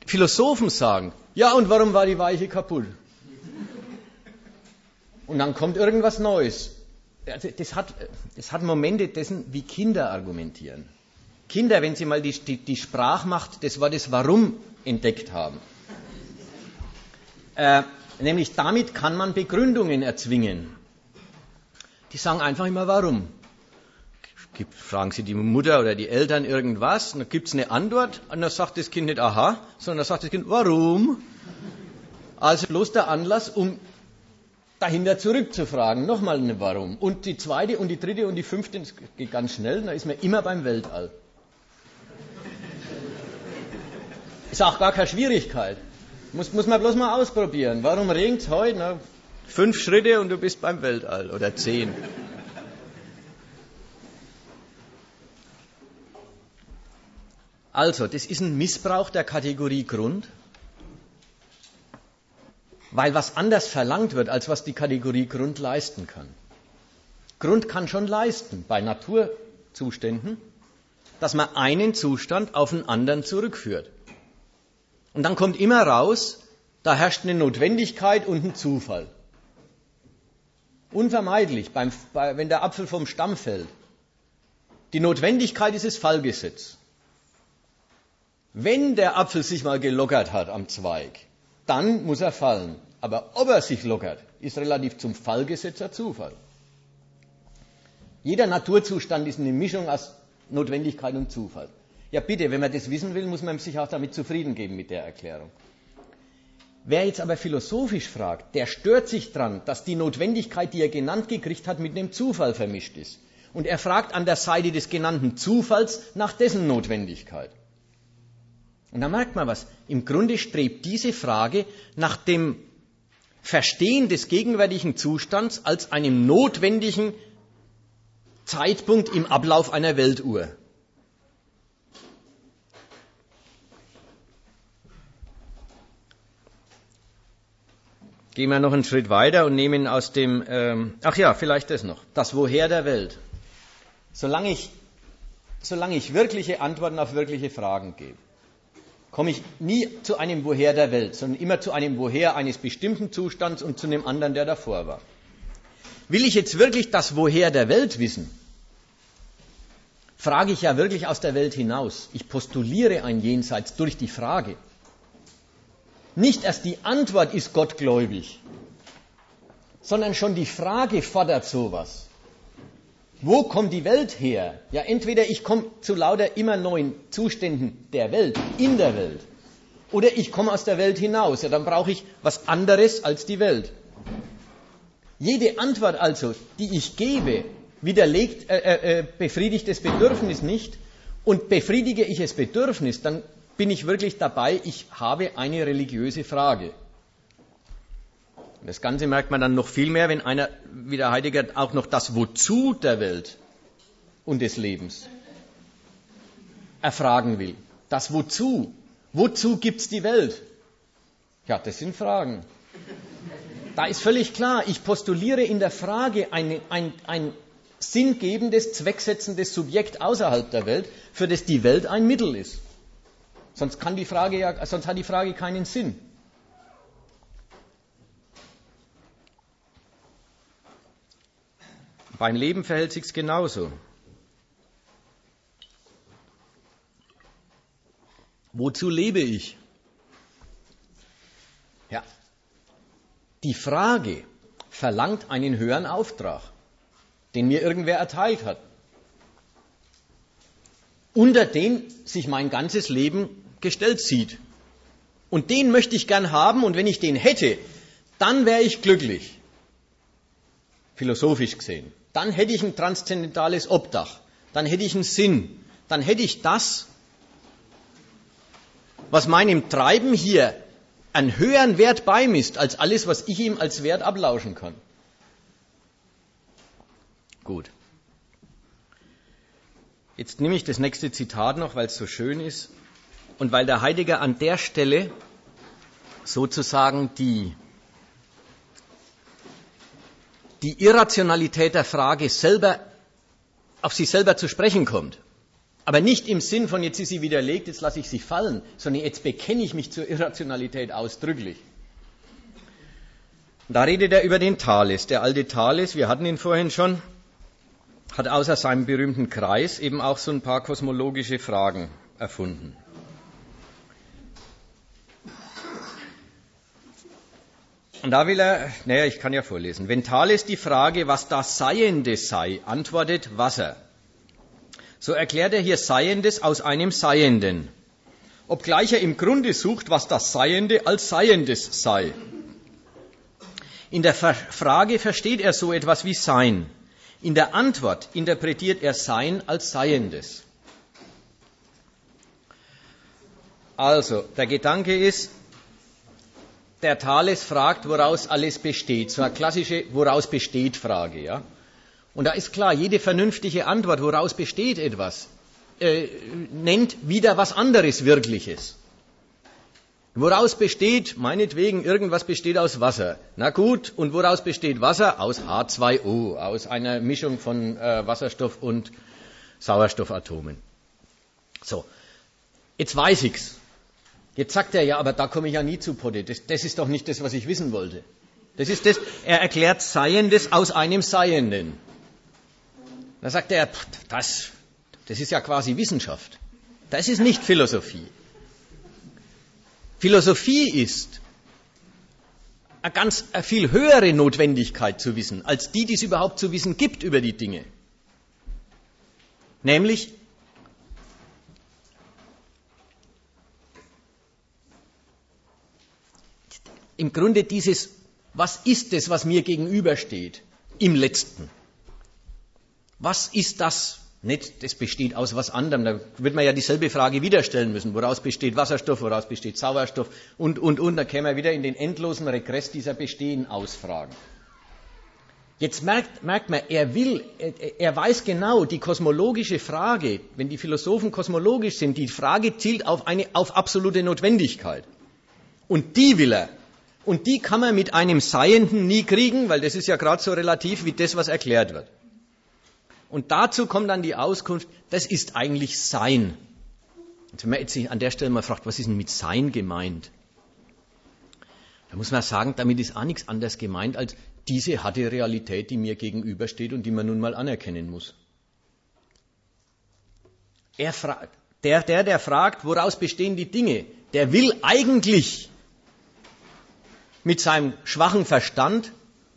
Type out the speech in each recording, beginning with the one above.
Philosophen sagen, ja, und warum war die Weiche kaputt? Und dann kommt irgendwas Neues. Das hat Momente dessen, wie Kinder argumentieren. Kinder, wenn sie mal die Sprachmacht des Wortes Warum entdeckt haben. Nämlich damit kann man Begründungen erzwingen. Die sagen einfach immer Warum. Fragen sie die Mutter oder die Eltern irgendwas, und dann gibt es eine Antwort, und dann sagt das Kind nicht Aha, sondern dann sagt das Kind Warum? Also bloß der Anlass, um dahinter zurückzufragen, nochmal eine Warum. Und die zweite und die dritte und die fünfte, das geht ganz schnell, dann ist man immer beim Weltall. Ist auch gar keine Schwierigkeit. Muss man bloß mal ausprobieren. Warum regnet es heute? Na, 5 Schritte und du bist beim Weltall. Oder 10. Also, das ist ein Missbrauch der Kategorie Grund, weil was anders verlangt wird, als was die Kategorie Grund leisten kann. Grund kann schon leisten, bei Naturzuständen, dass man einen Zustand auf einen anderen zurückführt. Und dann kommt immer raus, da herrscht eine Notwendigkeit und ein Zufall. Unvermeidlich, wenn der Apfel vom Stamm fällt. Die Notwendigkeit ist das Fallgesetz. Wenn der Apfel sich mal gelockert hat am Zweig, dann muss er fallen. Aber ob er sich lockert, ist relativ zum Fallgesetz ein Zufall. Jeder Naturzustand ist eine Mischung aus Notwendigkeit und Zufall. Ja bitte, wenn man das wissen will, muss man sich auch damit zufrieden geben mit der Erklärung. Wer jetzt aber philosophisch fragt, der stört sich dran, dass die Notwendigkeit, die er genannt gekriegt hat, mit einem Zufall vermischt ist. Und er fragt an der Seite des genannten Zufalls nach dessen Notwendigkeit. Und da merkt man was. Im Grunde strebt diese Frage nach dem Verstehen des gegenwärtigen Zustands als einem notwendigen Zeitpunkt im Ablauf einer Weltuhr. Gehen wir noch einen Schritt weiter und nehmen aus dem, vielleicht das noch, das Woher der Welt. Solange ich wirkliche Antworten auf wirkliche Fragen gebe, komme ich nie zu einem Woher der Welt, sondern immer zu einem Woher eines bestimmten Zustands und zu einem anderen, der davor war. Will ich jetzt wirklich das Woher der Welt wissen, frage ich ja wirklich aus der Welt hinaus. Ich postuliere ein Jenseits durch die Frage. Nicht erst die Antwort ist gottgläubig, sondern schon die Frage fordert sowas. Wo kommt die Welt her? Ja, entweder ich komme zu lauter immer neuen Zuständen der Welt, in der Welt, oder ich komme aus der Welt hinaus. Ja, dann brauche ich was anderes als die Welt. Jede Antwort also, die ich gebe, befriedigt das Bedürfnis nicht. Und befriedige ich das Bedürfnis, dann bin ich wirklich dabei, ich habe eine religiöse Frage. Das Ganze merkt man dann noch viel mehr, wenn einer, wie der Heidegger, auch noch das Wozu der Welt und des Lebens erfragen will. Das Wozu. Wozu gibt's die Welt? Ja, das sind Fragen. Da ist völlig klar, ich postuliere in der Frage ein sinngebendes, zwecksetzendes Subjekt außerhalb der Welt, für das die Welt ein Mittel ist. Sonst hat die Frage keinen Sinn. Beim Leben verhält sich's genauso. Wozu lebe ich? Ja. Die Frage verlangt einen höheren Auftrag, den mir irgendwer erteilt hat, unter den sich mein ganzes Leben gestellt sieht. Und den möchte ich gern haben, und wenn ich den hätte, dann wäre ich glücklich. Philosophisch gesehen. Dann hätte ich ein transzendentales Obdach. Dann hätte ich einen Sinn. Dann hätte ich das, was meinem Treiben hier einen höheren Wert beimisst, als alles, was ich ihm als Wert ablauschen kann. Gut. Jetzt nehme ich das nächste Zitat noch, weil es so schön ist und weil der Heidegger an der Stelle sozusagen die Irrationalität der Frage selber auf sich selber zu sprechen kommt. Aber nicht im Sinn von, jetzt ist sie widerlegt, jetzt lasse ich sie fallen, sondern jetzt bekenne ich mich zur Irrationalität ausdrücklich. Da redet er über den Thales. Der alte Thales, wir hatten ihn vorhin schon, hat außer seinem berühmten Kreis eben auch so ein paar kosmologische Fragen erfunden. Und da will er, ich kann ja vorlesen. Wenn Thales die Frage, was das Seiende sei, antwortet Wasser, so erklärt er hier Seiendes aus einem Seienden, obgleich er im Grunde sucht, was das Seiende als Seiendes sei. In der Frage versteht er so etwas wie Sein. In der Antwort interpretiert er Sein als Seiendes. Also, der Gedanke ist, der Thales fragt, woraus alles besteht. So eine klassische woraus besteht Frage, ja. Und da ist klar, jede vernünftige Antwort, woraus besteht etwas, nennt wieder was anderes Wirkliches. Woraus besteht, meinetwegen, irgendwas besteht aus Wasser. Na gut, und woraus besteht Wasser? Aus H2O, aus einer Mischung von Wasserstoff und Sauerstoffatomen. So, jetzt weiß ich's. Jetzt sagt er, ja, aber da komme ich ja nie zu Potte. Das ist doch nicht das, was ich wissen wollte. Das ist das, er erklärt Seiendes aus einem Seienden. Da sagt er, das ist ja quasi Wissenschaft. Das ist nicht Philosophie. Philosophie ist eine viel höhere Notwendigkeit zu wissen, als die es überhaupt zu wissen gibt über die Dinge. Nämlich, im Grunde dieses, was ist es, was mir gegenübersteht, im Letzten? Was ist das? Nicht, das besteht aus was anderem. Da wird man ja dieselbe Frage wieder stellen müssen. Woraus besteht Wasserstoff, woraus besteht Sauerstoff und. Da kämen wir wieder in den endlosen Regress dieser Bestehen-Ausfragen. Jetzt merkt man, er weiß genau, die kosmologische Frage, wenn die Philosophen kosmologisch sind, die Frage zielt auf absolute Notwendigkeit. Und die will er. Und die kann man mit einem Seienden nie kriegen, weil das ist ja gerade so relativ wie das, was erklärt wird. Und dazu kommt dann die Auskunft, das ist eigentlich Sein. Und wenn man jetzt sich an der Stelle mal fragt, was ist denn mit Sein gemeint? Da muss man sagen, damit ist auch nichts anderes gemeint als diese harte Realität, die mir gegenübersteht und die man nun mal anerkennen muss. Der fragt, woraus bestehen die Dinge, der will eigentlich mit seinem schwachen Verstand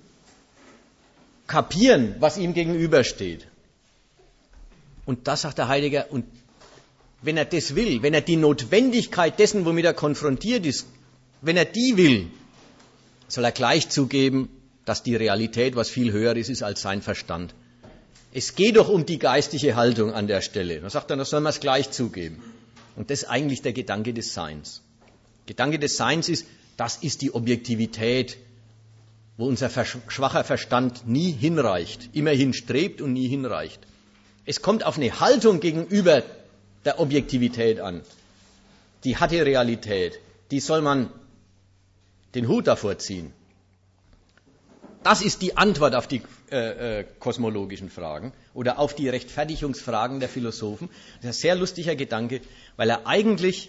kapieren, was ihm gegenübersteht. Und das sagt der Heidegger, und wenn er das will, wenn er die Notwendigkeit dessen, womit er konfrontiert ist, wenn er die will, soll er gleich zugeben, dass die Realität was viel Höheres ist als sein Verstand. Es geht doch um die geistige Haltung an der Stelle. Dann sagt er, da soll man es gleich zugeben. Und das ist eigentlich der Gedanke des Seins. Gedanke des Seins ist, das ist die Objektivität, wo unser schwacher Verstand nie hinreicht, immer hinstrebt und nie hinreicht. Es kommt auf eine Haltung gegenüber der Objektivität an. Die harte Realität, die soll man den Hut davor ziehen. Das ist die Antwort auf die kosmologischen Fragen oder auf die Rechtfertigungsfragen der Philosophen. Das ist ein sehr lustiger Gedanke, weil er eigentlich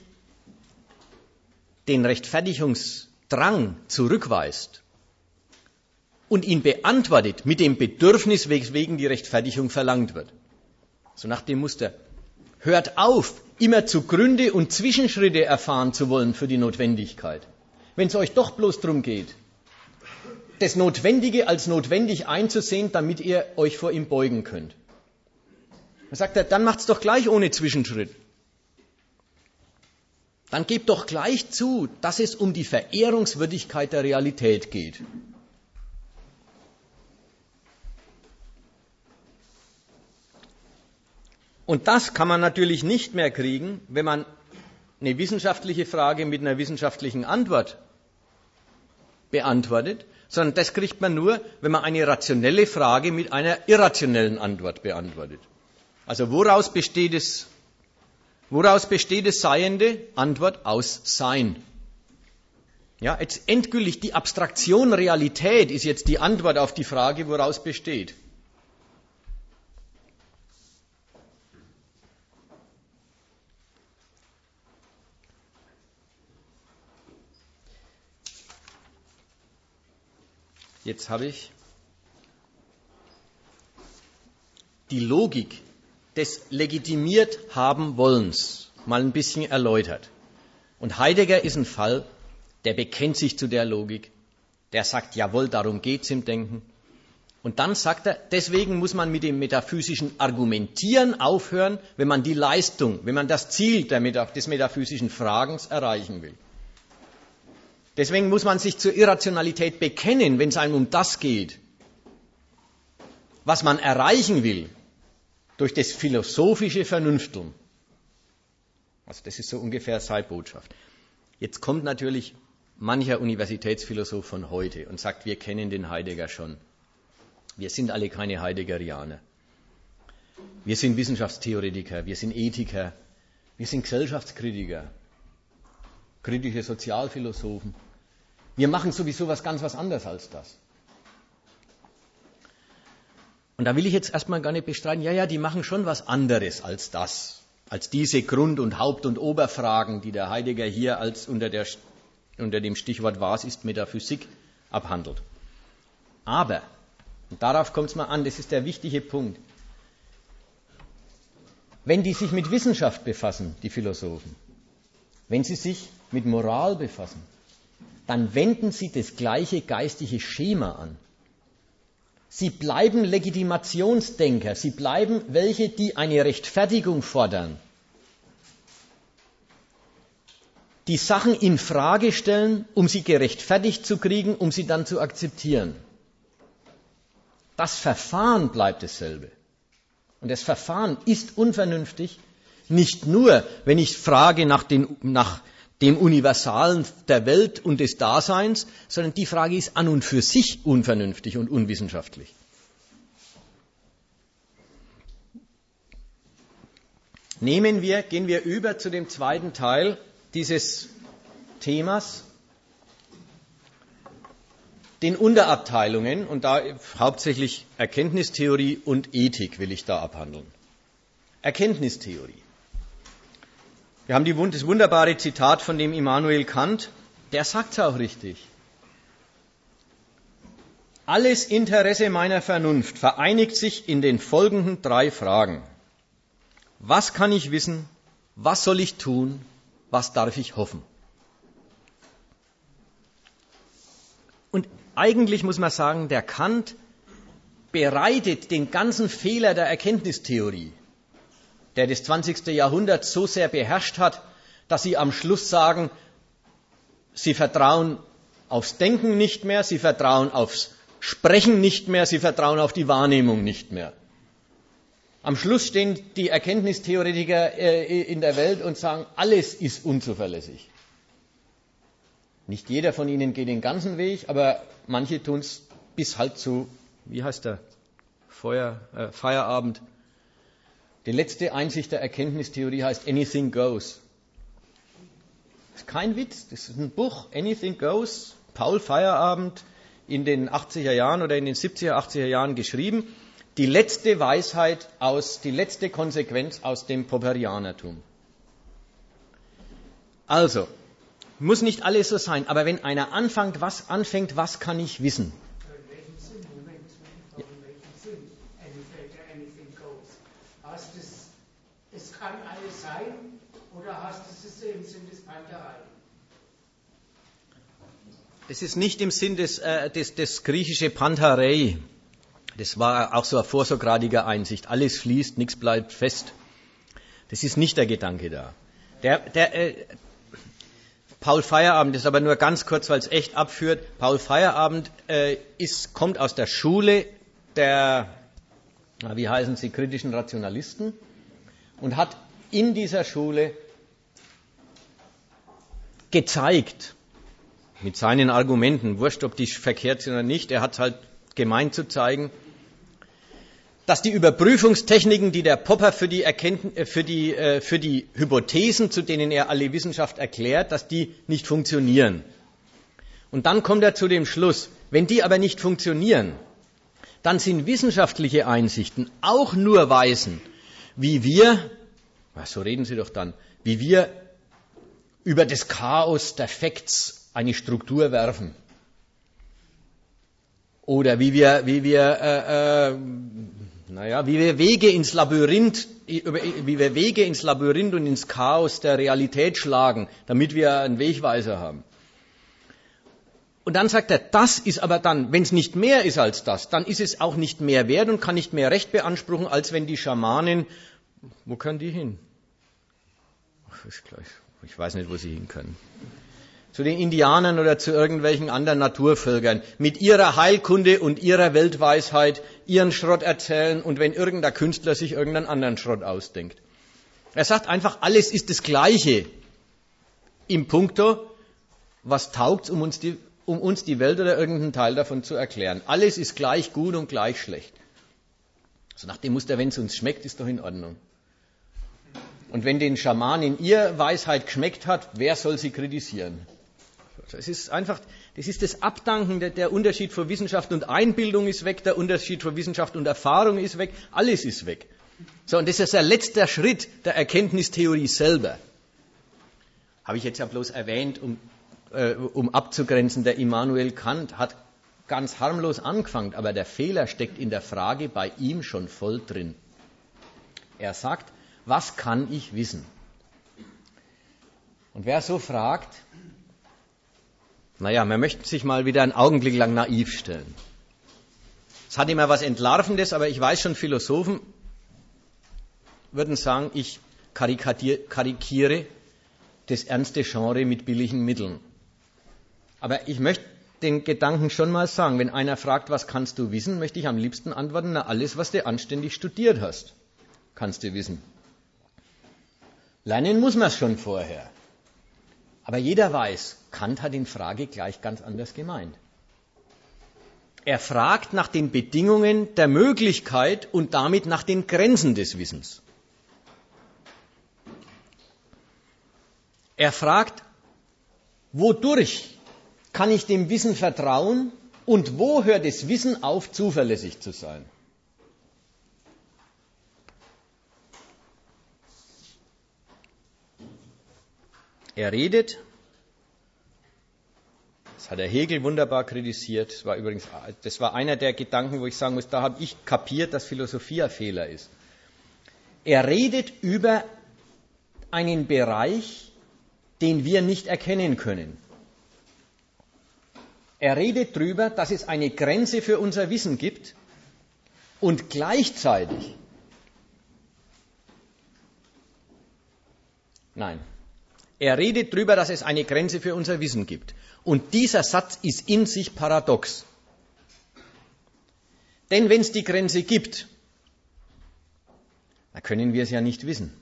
den Rechtfertigungsdrang zurückweist und ihn beantwortet mit dem Bedürfnis, weswegen die Rechtfertigung verlangt wird. So nach dem Muster. Hört auf, immer Zugründe und Zwischenschritte erfahren zu wollen für die Notwendigkeit. Wenn es euch doch bloß darum geht, das Notwendige als notwendig einzusehen, damit ihr euch vor ihm beugen könnt. Dann sagt er, dann macht's doch gleich ohne Zwischenschritt. Dann gebt doch gleich zu, dass es um die Verehrungswürdigkeit der Realität geht. Und das kann man natürlich nicht mehr kriegen, wenn man eine wissenschaftliche Frage mit einer wissenschaftlichen Antwort beantwortet, sondern das kriegt man nur, wenn man eine rationelle Frage mit einer irrationellen Antwort beantwortet. Also woraus besteht das Seiende? Antwort aus Sein. Ja, jetzt endgültig die Abstraktion Realität ist jetzt die Antwort auf die Frage, woraus besteht. Jetzt habe ich die Logik des legitimiert haben Wollens mal ein bisschen erläutert. Und Heidegger ist ein Fall, der bekennt sich zu der Logik, der sagt, jawohl, darum geht's im Denken. Und dann sagt er, deswegen muss man mit dem metaphysischen Argumentieren aufhören, wenn man die Leistung, wenn man das Ziel des metaphysischen Fragens erreichen will. Deswegen muss man sich zur Irrationalität bekennen, wenn es einem um das geht, was man erreichen will, durch das philosophische Vernünfteln. Also das ist so ungefähr seine Botschaft. Jetzt kommt natürlich mancher Universitätsphilosoph von heute und sagt, wir kennen den Heidegger schon. Wir sind alle keine Heideggerianer. Wir sind Wissenschaftstheoretiker, wir sind Ethiker, wir sind Gesellschaftskritiker, kritische Sozialphilosophen. Wir machen sowieso was anderes als das. Und da will ich jetzt erstmal gar nicht bestreiten, ja, die machen schon was anderes als das, als diese Grund- und Haupt- und Oberfragen, die der Heidegger hier als unter dem Stichwort Was ist Metaphysik abhandelt. Aber, und darauf kommt es mal an, das ist der wichtige Punkt, wenn die sich mit Wissenschaft befassen, die Philosophen, wenn sie sich mit Moral befassen, dann wenden sie das gleiche geistige Schema an. Sie bleiben Legitimationsdenker, sie bleiben welche, die eine Rechtfertigung fordern, die Sachen in Frage stellen, um sie gerechtfertigt zu kriegen, um sie dann zu akzeptieren. Das Verfahren bleibt dasselbe. Und das Verfahren ist unvernünftig, nicht nur, wenn ich frage nach dem Universalen der Welt und des Daseins, sondern die Frage ist an und für sich unvernünftig und unwissenschaftlich. Gehen wir über zu dem zweiten Teil dieses Themas, den Unterabteilungen, und da hauptsächlich Erkenntnistheorie und Ethik will ich da abhandeln. Erkenntnistheorie. Wir haben das wunderbare Zitat von dem Immanuel Kant, der sagt es auch richtig. Alles Interesse meiner Vernunft vereinigt sich in den folgenden 3 Fragen. Was kann ich wissen? Was soll ich tun? Was darf ich hoffen? Und eigentlich muss man sagen, der Kant bereitet den ganzen Fehler der Erkenntnistheorie, der das 20. Jahrhundert so sehr beherrscht hat, dass sie am Schluss sagen, sie vertrauen aufs Denken nicht mehr, sie vertrauen aufs Sprechen nicht mehr, sie vertrauen auf die Wahrnehmung nicht mehr. Am Schluss stehen die Erkenntnistheoretiker in der Welt und sagen, alles ist unzuverlässig. Nicht jeder von ihnen geht den ganzen Weg, aber manche tun es bis halt zu, wie heißt der, Feierabend. Die letzte Einsicht der Erkenntnistheorie heißt Anything Goes. Das ist kein Witz, das ist ein Buch, Anything Goes, Paul Feyerabend in den 80er Jahren oder in den 70er, 80er Jahren geschrieben. Die letzte Weisheit die letzte Konsequenz aus dem Popperianertum. Also, muss nicht alles so sein, aber wenn einer anfängt, was kann ich wissen? In welchem Sinn? Moment, in welchem Sinn? Anything goes. Heißt es kann alles sein, oder heißt es im Sinn des Panterei? Es ist nicht im Sinn des griechische Pantarei. Das war auch so eine vorsokratische Einsicht. Alles fließt, nichts bleibt fest. Das ist nicht der Gedanke da. Paul Feyerabend, das ist aber nur ganz kurz, weil es echt abführt. Paul Feyerabend kommt aus der Schule der, wie heißen sie, kritischen Rationalisten und hat in dieser Schule gezeigt, mit seinen Argumenten, wurscht, ob die verkehrt sind oder nicht, er hat es halt gemeint zu zeigen, dass die Überprüfungstechniken, die der Popper für die Hypothesen, zu denen er alle Wissenschaft erklärt, dass die nicht funktionieren. Und dann kommt er zu dem Schluss, wenn die aber nicht funktionieren, dann sind wissenschaftliche Einsichten auch nur Weisen, wie wir, so reden Sie doch dann, wie wir über das Chaos der Facts eine Struktur werfen. Oder wie wir Wege ins Labyrinth und ins Chaos der Realität schlagen, damit wir einen Wegweiser haben. Und dann sagt er, das ist aber dann, wenn es nicht mehr ist als das, dann ist es auch nicht mehr wert und kann nicht mehr Recht beanspruchen, als wenn die Schamanen, wo können die hin? Ach, ist gleich, ich weiß nicht, wo sie hin können. Zu den Indianern oder zu irgendwelchen anderen Naturvölkern, mit ihrer Heilkunde und ihrer Weltweisheit ihren Schrott erzählen und wenn irgendein Künstler sich irgendeinen anderen Schrott ausdenkt. Er sagt einfach, alles ist das Gleiche im Punkto, was taugt, um uns die Welt oder irgendeinen Teil davon zu erklären. Alles ist gleich gut und gleich schlecht. So nach dem Muster, wenn es uns schmeckt, ist doch in Ordnung. Und wenn den Schamanen ihr Weisheit geschmeckt hat, wer soll sie kritisieren? Das ist einfach, das ist das Abdanken, der Unterschied von Wissenschaft und Einbildung ist weg, der Unterschied von Wissenschaft und Erfahrung ist weg, alles ist weg. So, und das ist der letzte Schritt der Erkenntnistheorie selber. Habe ich jetzt ja bloß erwähnt, um abzugrenzen, der Immanuel Kant hat ganz harmlos angefangen, aber der Fehler steckt in der Frage bei ihm schon voll drin. Er sagt, was kann ich wissen? Und wer so fragt, man möchte sich mal wieder einen Augenblick lang naiv stellen. Es hat immer was Entlarvendes, aber ich weiß schon, Philosophen würden sagen, ich karikiere das ernste Genre mit billigen Mitteln. Aber ich möchte den Gedanken schon mal sagen, wenn einer fragt, was kannst du wissen, möchte ich am liebsten antworten, alles, was du anständig studiert hast, kannst du wissen. Lernen muss man es schon vorher. Aber jeder weiß, Kant hat in Frage gleich ganz anders gemeint. Er fragt nach den Bedingungen der Möglichkeit und damit nach den Grenzen des Wissens. Er fragt, wodurch kann ich dem Wissen vertrauen und wo hört das Wissen auf, zuverlässig zu sein? Er redet, das hat der Hegel wunderbar kritisiert, das war einer der Gedanken, wo ich sagen muss, da habe ich kapiert, dass Philosophie ein Fehler ist. Er redet über einen Bereich, den wir nicht erkennen können. Er redet darüber, dass es eine Grenze für unser Wissen gibt und gleichzeitig, er redet darüber, dass es eine Grenze für unser Wissen gibt. Und dieser Satz ist in sich paradox. Denn wenn es die Grenze gibt, dann können wir es ja nicht wissen.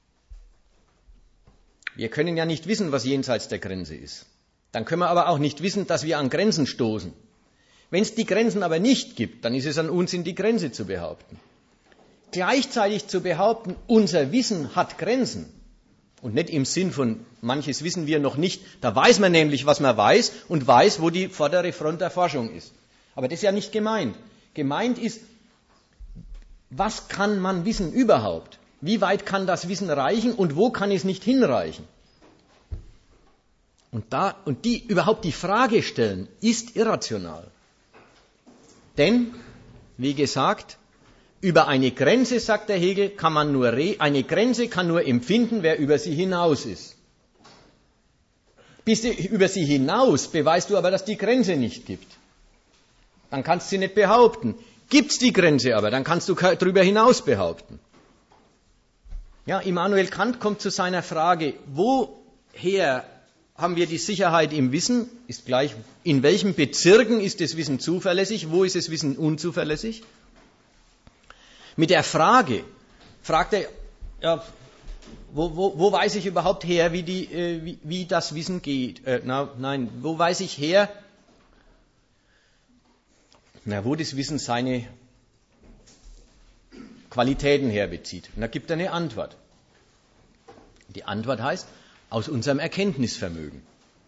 Wir können ja nicht wissen, was jenseits der Grenze ist. Dann können wir aber auch nicht wissen, dass wir an Grenzen stoßen. Wenn es die Grenzen aber nicht gibt, dann ist es an Unsinn, die Grenze zu behaupten. Gleichzeitig zu behaupten, unser Wissen hat Grenzen, und nicht im Sinn von, manches wissen wir noch nicht, da weiß man nämlich, was man weiß und weiß, wo die vordere Front der Forschung ist. Aber das ist ja nicht gemeint. Gemeint ist, was kann man wissen überhaupt? Wie weit kann das Wissen reichen und wo kann es nicht hinreichen? Und überhaupt die Frage stellen, ist irrational. Denn, wie gesagt, über eine Grenze, sagt der Hegel, kann man eine Grenze kann nur empfinden, wer über sie hinaus ist. Bist du über sie hinaus, beweist du aber, dass die Grenze nicht gibt. Dann kannst du sie nicht behaupten. Gibt's die Grenze aber, dann kannst du darüber hinaus behaupten. Ja, Immanuel Kant kommt zu seiner Frage, woher haben wir die Sicherheit im Wissen? Ist gleich, in welchen Bezirken ist das Wissen zuverlässig, wo ist das Wissen unzuverlässig? Mit der Frage fragt er, ja, wo weiß ich überhaupt her, wie das Wissen geht? Wo weiß ich her, wo das Wissen seine Qualitäten herbezieht? Und da gibt er eine Antwort. Die Antwort heißt, aus unserem Erkenntnisvermögen.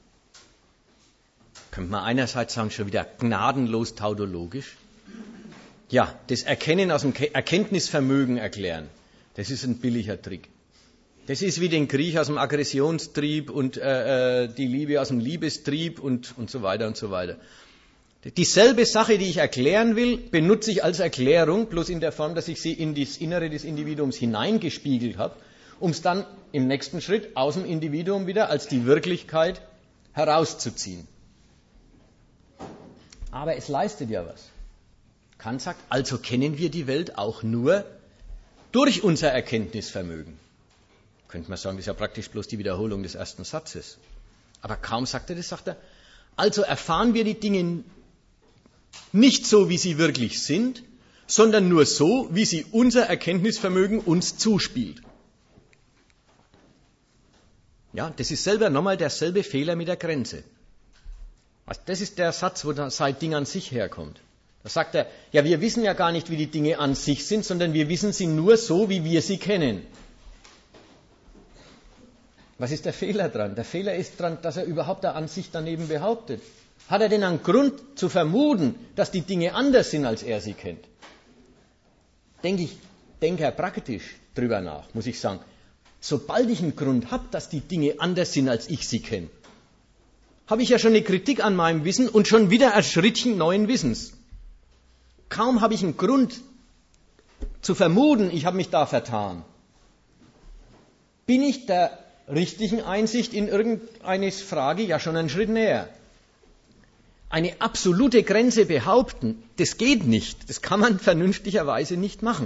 Könnte man einerseits sagen, schon wieder gnadenlos tautologisch. Ja, das Erkennen aus dem Erkenntnisvermögen erklären, das ist ein billiger Trick. Das ist wie den Krieg aus dem Aggressionstrieb und die Liebe aus dem Liebestrieb und so weiter und so weiter. Dieselbe Sache, die ich erklären will, benutze ich als Erklärung, bloß in der Form, dass ich sie in das Innere des Individuums hineingespiegelt habe, um es dann im nächsten Schritt aus dem Individuum wieder als die Wirklichkeit herauszuziehen. Aber es leistet ja was. Kant sagt, also kennen wir die Welt auch nur durch unser Erkenntnisvermögen. Könnte man sagen, das ist ja praktisch bloß die Wiederholung des ersten Satzes. Aber kaum sagt er das, sagt er, also erfahren wir die Dinge nicht so, wie sie wirklich sind, sondern nur so, wie sie unser Erkenntnisvermögen uns zuspielt. Ja, das ist selber nochmal derselbe Fehler mit der Grenze. Also das ist der Satz, wo das Ding an sich herkommt. Da sagt er, ja, wir wissen ja gar nicht, wie die Dinge an sich sind, sondern wir wissen sie nur so, wie wir sie kennen. Was ist der Fehler dran? Der Fehler ist dran, dass er überhaupt eine Ansicht daneben behauptet. Hat er denn einen Grund zu vermuten, dass die Dinge anders sind, als er sie kennt? Denke er praktisch drüber nach, muss ich sagen. Sobald ich einen Grund habe, dass die Dinge anders sind, als ich sie kenne, habe ich ja schon eine Kritik an meinem Wissen und schon wieder ein Schrittchen neuen Wissens. Kaum habe ich einen Grund zu vermuten, ich habe mich da vertan, bin ich der richtigen Einsicht in irgendeine Frage ja schon einen Schritt näher. Eine absolute Grenze behaupten, das geht nicht. Das kann man vernünftigerweise nicht machen.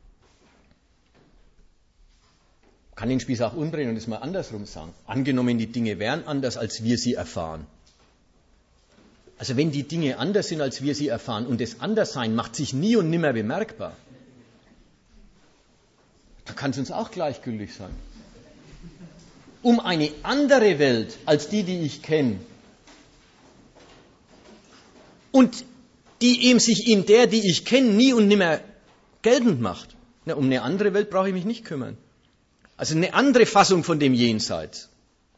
Ich kann den Spieß auch umdrehen und es mal andersrum sagen. Angenommen, die Dinge wären anders, als wir sie erfahren. Also wenn die Dinge anders sind, als wir sie erfahren, und das Anderssein macht sich nie und nimmer bemerkbar, dann kann es uns auch gleichgültig sein. Um eine andere Welt als die ich kenne, und die eben sich in der, die ich kenne, nie und nimmer geltend macht. Na, um eine andere Welt brauche ich mich nicht kümmern. Also eine andere Fassung von dem Jenseits.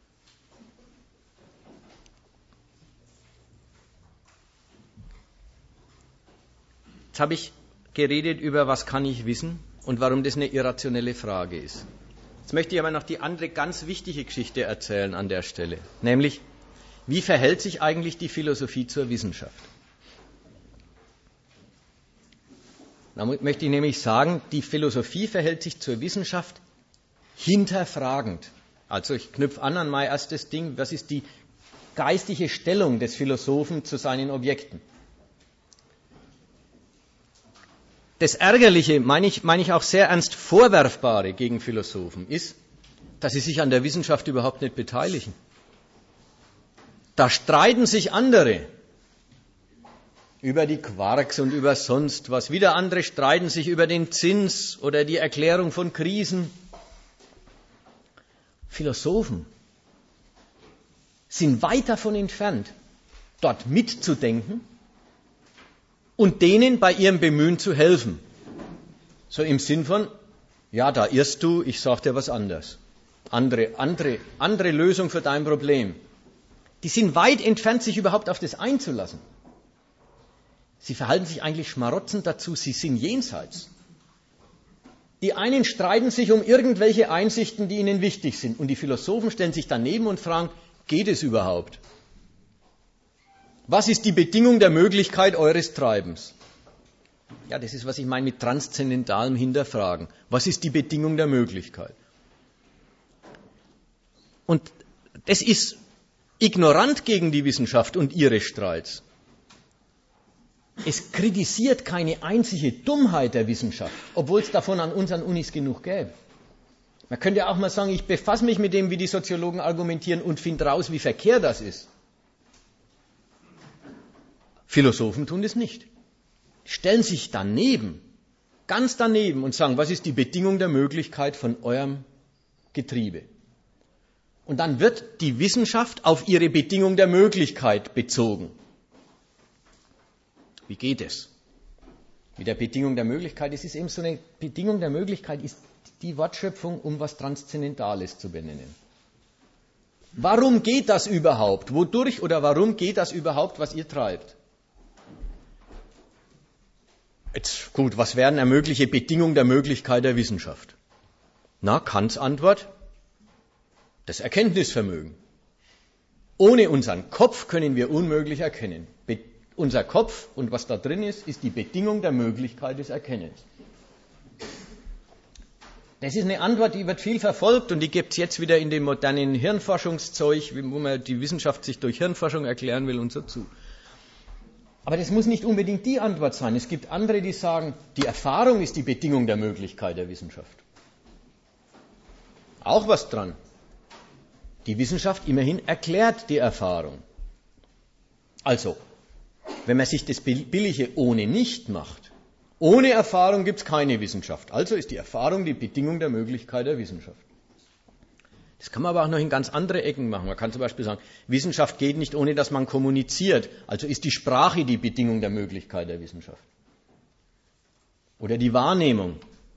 Jetzt habe ich geredet über, was kann ich wissen und warum das eine irrationelle Frage ist. Jetzt möchte ich aber noch die andere ganz wichtige Geschichte erzählen an der Stelle. Nämlich, wie verhält sich eigentlich die Philosophie zur Wissenschaft? Damit möchte ich nämlich sagen, die Philosophie verhält sich zur Wissenschaft hinterfragend. Also ich knüpfe an mein erstes Ding, was ist die geistige Stellung des Philosophen zu seinen Objekten? Das Ärgerliche, meine ich auch sehr ernst Vorwerfbare gegen Philosophen ist, dass sie sich an der Wissenschaft überhaupt nicht beteiligen. Da streiten sich andere über die Quarks und über sonst was. Wieder andere streiten sich über den Zins oder die Erklärung von Krisen. Philosophen sind weit davon entfernt, dort mitzudenken und denen bei ihrem Bemühen zu helfen. So im Sinn von, ja, da irrst du, ich sag dir was anderes. Andere Lösung für dein Problem. Die sind weit entfernt, sich überhaupt auf das einzulassen. Sie verhalten sich eigentlich schmarotzend dazu, sie sind jenseits. Die einen streiten sich um irgendwelche Einsichten, die ihnen wichtig sind. Und die Philosophen stellen sich daneben und fragen, geht es überhaupt? Was ist die Bedingung der Möglichkeit eures Treibens? Ja, das ist, was ich meine mit transzendentalem Hinterfragen. Was ist die Bedingung der Möglichkeit? Und das ist ignorant gegen die Wissenschaft und ihre Streits. Es kritisiert keine einzige Dummheit der Wissenschaft, obwohl es davon an unseren Unis genug gäbe. Man könnte ja auch mal sagen, ich befasse mich mit dem, wie die Soziologen argumentieren und finde raus, wie verkehrt das ist. Philosophen tun das nicht. Stellen sich daneben, ganz daneben und sagen, was ist die Bedingung der Möglichkeit von eurem Getriebe? Und dann wird die Wissenschaft auf ihre Bedingung der Möglichkeit bezogen. Wie geht es? Mit der Bedingung der Möglichkeit, es ist eben so eine Bedingung der Möglichkeit, ist die Wortschöpfung, um was Transzendentales zu benennen. Warum geht das überhaupt? Wodurch oder warum geht das überhaupt, was ihr treibt? Jetzt, gut, was wären eine mögliche Bedingung der Möglichkeit der Wissenschaft? Na, Kants Antwort? Das Erkenntnisvermögen. Ohne unseren Kopf können wir unmöglich erkennen. Unser Kopf und was da drin ist die Bedingung der Möglichkeit des Erkennens. Das ist eine Antwort, die wird viel verfolgt und die gibt es jetzt wieder in dem modernen Hirnforschungszeug, wo man die Wissenschaft sich durch Hirnforschung erklären will und so zu. Aber das muss nicht unbedingt die Antwort sein. Es gibt andere, die sagen, die Erfahrung ist die Bedingung der Möglichkeit der Wissenschaft. Auch was dran. Die Wissenschaft immerhin erklärt die Erfahrung. Also, wenn man sich das Billige ohne nicht macht, ohne Erfahrung gibt es keine Wissenschaft. Also ist die Erfahrung die Bedingung der Möglichkeit der Wissenschaft. Das kann man aber auch noch in ganz andere Ecken machen. Man kann zum Beispiel sagen, Wissenschaft geht nicht, ohne dass man kommuniziert. Also ist die Sprache die Bedingung der Möglichkeit der Wissenschaft. Oder die Wahrnehmung.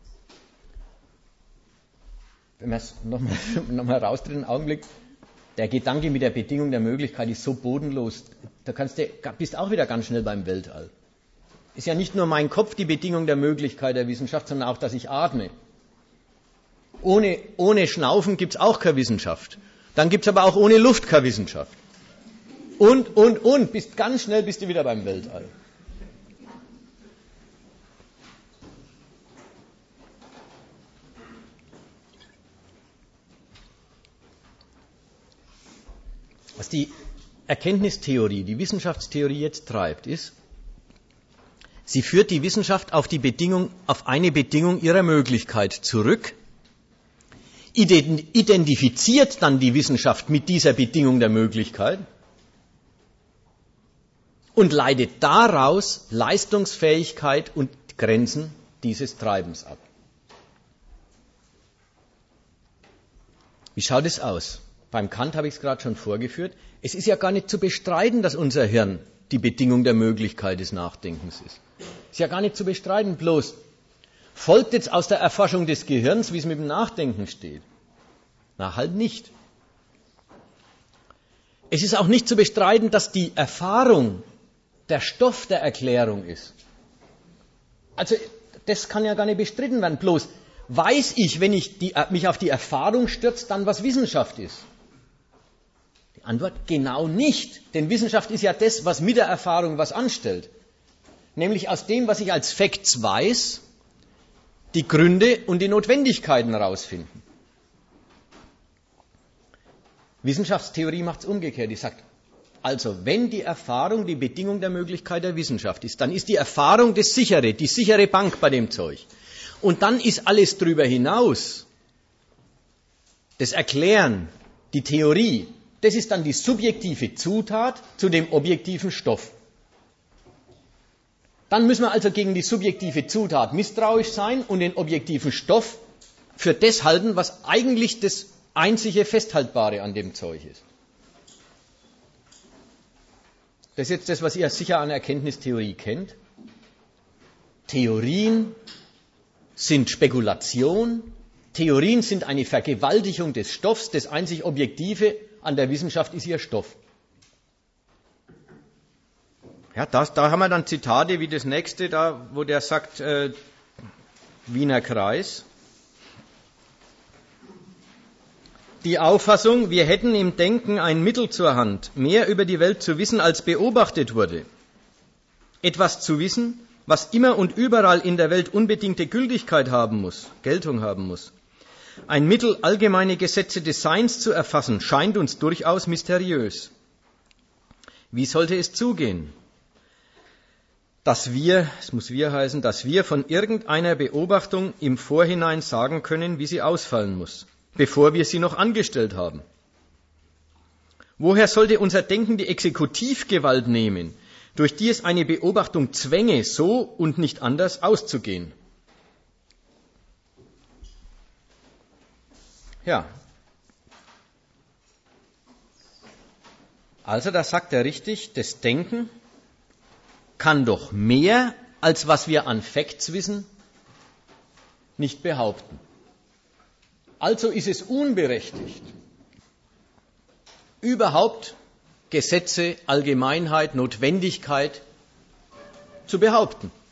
Wenn man es nochmal raustritt, einen Augenblick, der Gedanke mit der Bedingung der Möglichkeit ist so bodenlos. Da bist du auch wieder ganz schnell beim Weltall. Ist ja nicht nur mein Kopf die Bedingung der Möglichkeit der Wissenschaft, sondern auch, dass ich atme. Ohne Schnaufen gibt es auch keine Wissenschaft. Dann gibt es aber auch ohne Luft keine Wissenschaft. Und. Ganz schnell bist du wieder beim Weltall. Was die Erkenntnistheorie, die Wissenschaftstheorie jetzt treibt, ist, sie führt die Wissenschaft auf eine Bedingung ihrer Möglichkeit zurück, identifiziert dann die Wissenschaft mit dieser Bedingung der Möglichkeit und leitet daraus Leistungsfähigkeit und Grenzen dieses Treibens ab. Wie schaut es aus? Beim Kant habe ich es gerade schon vorgeführt. Es ist ja gar nicht zu bestreiten, dass unser Hirn die Bedingung der Möglichkeit des Nachdenkens ist. Ist ja gar nicht zu bestreiten, bloß folgt jetzt aus der Erforschung des Gehirns, wie es mit dem Nachdenken steht? Na, halt nicht. Es ist auch nicht zu bestreiten, dass die Erfahrung der Stoff der Erklärung ist. Also, das kann ja gar nicht bestritten werden, bloß weiß ich, wenn ich mich auf die Erfahrung stürze, dann was Wissenschaft ist? Die Antwort, genau nicht. Denn Wissenschaft ist ja das, was mit der Erfahrung was anstellt. Nämlich aus dem, was ich als Facts weiß, die Gründe und die Notwendigkeiten herausfinden. Wissenschaftstheorie macht es umgekehrt. Die sagt, also wenn die Erfahrung die Bedingung der Möglichkeit der Wissenschaft ist, dann ist die Erfahrung die sichere Bank bei dem Zeug. Und dann ist alles drüber hinaus, das Erklären, die Theorie, das ist dann die subjektive Zutat zu dem objektiven Stoff. Dann müssen wir also gegen die subjektive Zutat misstrauisch sein und den objektiven Stoff für das halten, was eigentlich das einzige Festhaltbare an dem Zeug ist. Das ist jetzt das, was ihr sicher an Erkenntnistheorie kennt. Theorien sind Spekulation, Theorien sind eine Vergewaltigung des Stoffs, das einzig Objektive an der Wissenschaft ist ihr Stoff. Ja, da haben wir dann Zitate wie das nächste, da, wo der sagt, Wiener Kreis. Die Auffassung, wir hätten im Denken ein Mittel zur Hand, mehr über die Welt zu wissen, als beobachtet wurde. Etwas zu wissen, was immer und überall in der Welt unbedingte Gültigkeit haben muss, Geltung haben muss. Ein Mittel, allgemeine Gesetze des Seins zu erfassen, scheint uns durchaus mysteriös. Wie sollte es zugehen? Es muss wir heißen, dass wir von irgendeiner Beobachtung im Vorhinein sagen können, wie sie ausfallen muss, bevor wir sie noch angestellt haben. Woher sollte unser Denken die Exekutivgewalt nehmen, durch die es eine Beobachtung zwänge, so und nicht anders auszugehen? Ja. Also da sagt er richtig, das Denken kann doch mehr, als was wir an Facts wissen, nicht behaupten. Also ist es unberechtigt, überhaupt Gesetze, Allgemeinheit, Notwendigkeit zu behaupten.